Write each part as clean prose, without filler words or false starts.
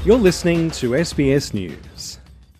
You're listening to SBS News.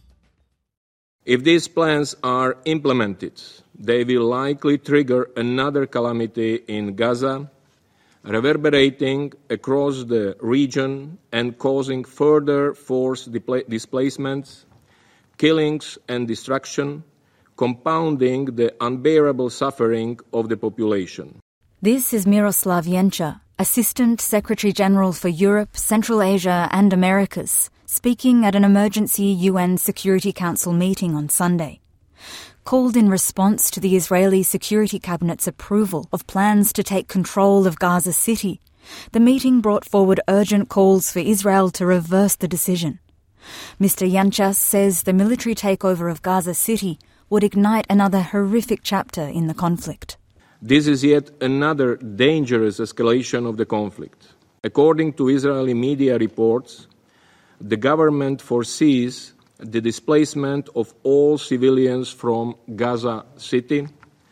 If these plans are implemented, they will likely trigger another calamity in Gaza, reverberating across the region and causing further forced displacements, killings and destruction, compounding the unbearable suffering of the population. This is Miroslav Jenča, Assistant Secretary-General for Europe, Central Asia and Americas, speaking at an emergency UN Security Council meeting on Sunday. Called in response to the Israeli Security Cabinet's approval of plans to take control of Gaza City, the meeting brought forward urgent calls for Israel to reverse the decision. Mr. Jenča says the military takeover of Gaza City would ignite another horrific chapter in the conflict. This is yet another dangerous escalation of the conflict. According to Israeli media reports, the government foresees the displacement of all civilians from Gaza City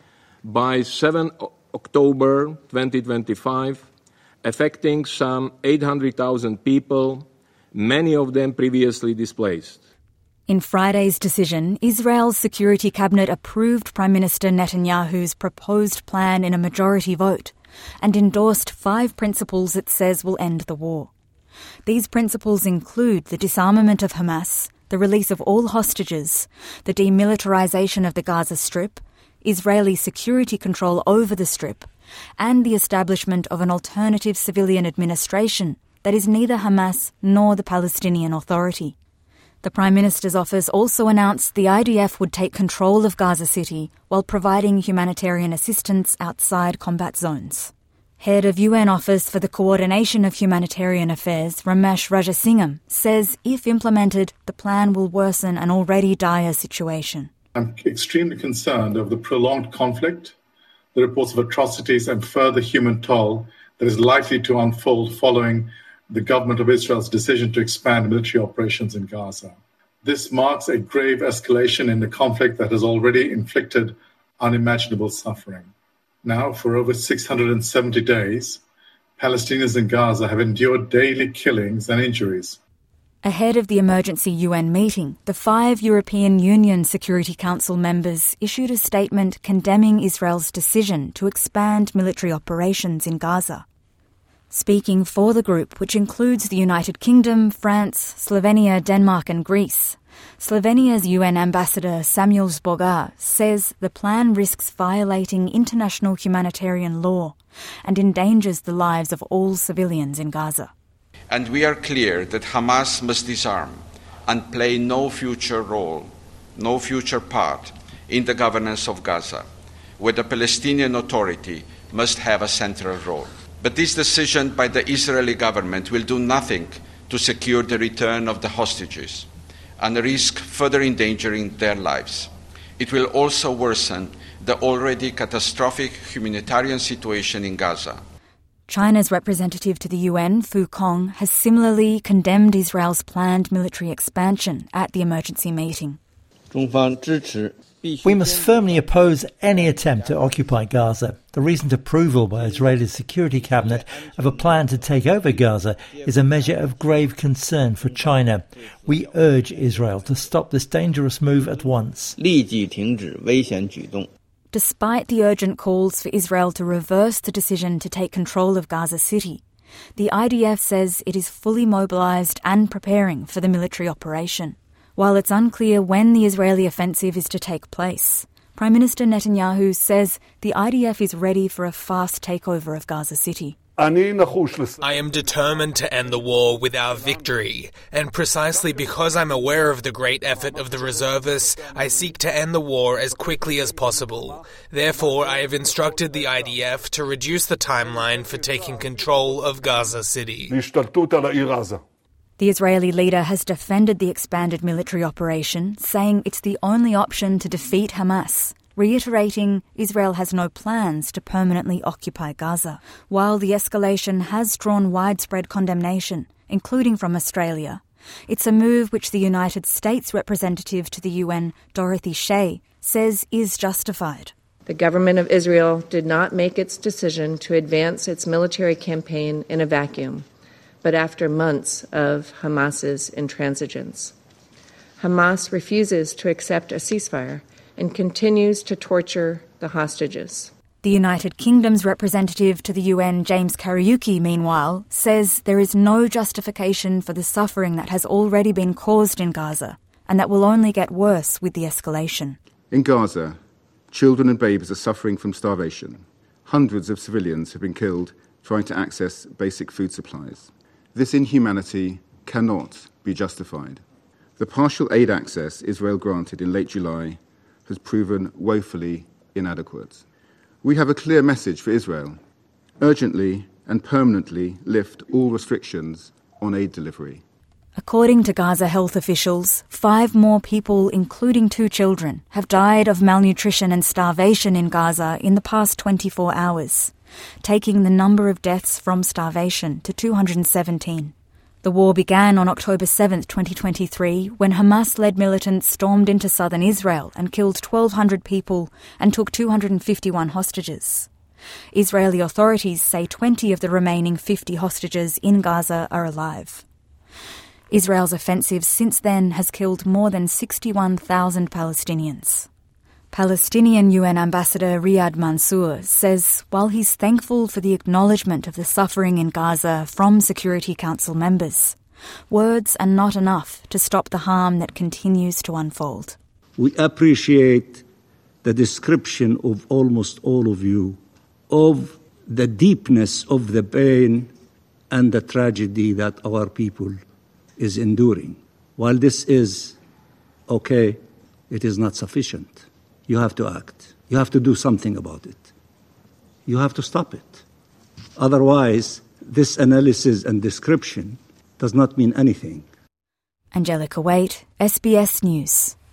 by 7 October 2025, affecting some 800,000 people, many of them previously displaced. In Friday's decision, Israel's Security Cabinet approved Prime Minister Netanyahu's proposed plan in a majority vote and endorsed 5 principles it says will end the war. These principles include the disarmament of Hamas, the release of all hostages, the demilitarization of the Gaza Strip, Israeli security control over the Strip, and the establishment of an alternative civilian administration that is neither Hamas nor the Palestinian Authority. The Prime Minister's office also announced the IDF would take control of Gaza City while providing humanitarian assistance outside combat zones. Head of UN Office for the Coordination of Humanitarian Affairs, Ramesh Rajasingham, says if implemented, the plan will worsen an already dire situation. I'm extremely concerned over the prolonged conflict, the reports of atrocities and further human toll that is likely to unfold following the government of Israel's decision to expand military operations in Gaza. This marks a grave escalation in the conflict that has already inflicted unimaginable suffering. Now, for over 670 days, Palestinians in Gaza have endured daily killings and injuries. Ahead of the emergency UN meeting, the 5 European Union Security Council members issued a statement condemning Israel's decision to expand military operations in Gaza. Speaking for the group, which includes the United Kingdom, France, Slovenia, Denmark and Greece, Slovenia's UN ambassador Samuel Zbogar says the plan risks violating international humanitarian law and endangers the lives of all civilians in Gaza. And we are clear that Hamas must disarm and play no future role, no future part in the governance of Gaza, where the Palestinian Authority must have a central role. But this decision by the Israeli government will do nothing to secure the return of the hostages and risk further endangering their lives. It will also worsen the already catastrophic humanitarian situation in Gaza. China's representative to the UN, Fu Kong, has similarly condemned Israel's planned military expansion at the emergency meeting. We must firmly oppose any attempt to occupy Gaza. The recent approval by Israel's Security Cabinet of a plan to take over Gaza is a measure of grave concern for China. We urge Israel to stop this dangerous move at once. Despite the urgent calls for Israel to reverse the decision to take control of Gaza City, the IDF says it is fully mobilized and preparing for the military operation. While it's unclear when the Israeli offensive is to take place, Prime Minister Netanyahu says the IDF is ready for a fast takeover of Gaza City. I am determined to end the war with our victory, and precisely because I'm aware of the great effort of the reservists, I seek to end the war as quickly as possible. Therefore, I have instructed the IDF to reduce the timeline for taking control of Gaza City. The Israeli leader has defended the expanded military operation, saying it's the only option to defeat Hamas, reiterating Israel has no plans to permanently occupy Gaza. While the escalation has drawn widespread condemnation, including from Australia, it's a move which the United States representative to the UN, Dorothy Shea, says is justified. The government of Israel did not make its decision to advance its military campaign in a vacuum. but after months of Hamas's intransigence. Hamas refuses to accept a ceasefire and continues to torture the hostages. The United Kingdom's representative to the UN, James Kariuki, meanwhile, says there is no justification for the suffering that has already been caused in Gaza, and that will only get worse with the escalation. In Gaza, children and babies are suffering from starvation. Hundreds of civilians have been killed trying to access basic food supplies. This inhumanity cannot be justified. The partial aid access Israel granted in late July has proven woefully inadequate. We have a clear message for Israel. Urgently and permanently lift all restrictions on aid delivery. According to Gaza health officials, 5 more people, including 2 children, have died of malnutrition and starvation in Gaza in the past 24 hours, taking the number of deaths from starvation to 217. The war began on October 7, 2023, when Hamas-led militants stormed into southern Israel and killed 1,200 people and took 251 hostages. Israeli authorities say 20 of the remaining 50 hostages in Gaza are alive. Israel's offensive since then has killed more than 61,000 Palestinians. Palestinian UN Ambassador Riyad Mansour says while he's thankful for the acknowledgement of the suffering in Gaza from Security Council members, words are not enough to stop the harm that continues to unfold. We appreciate the description of almost all of you of the deepness of the pain and the tragedy that our people is enduring. While this is okay, it is not sufficient. You have to act. You have to do something about it. You have to stop it. Otherwise, this analysis and description does not mean anything. Angelica Waite, SBS News.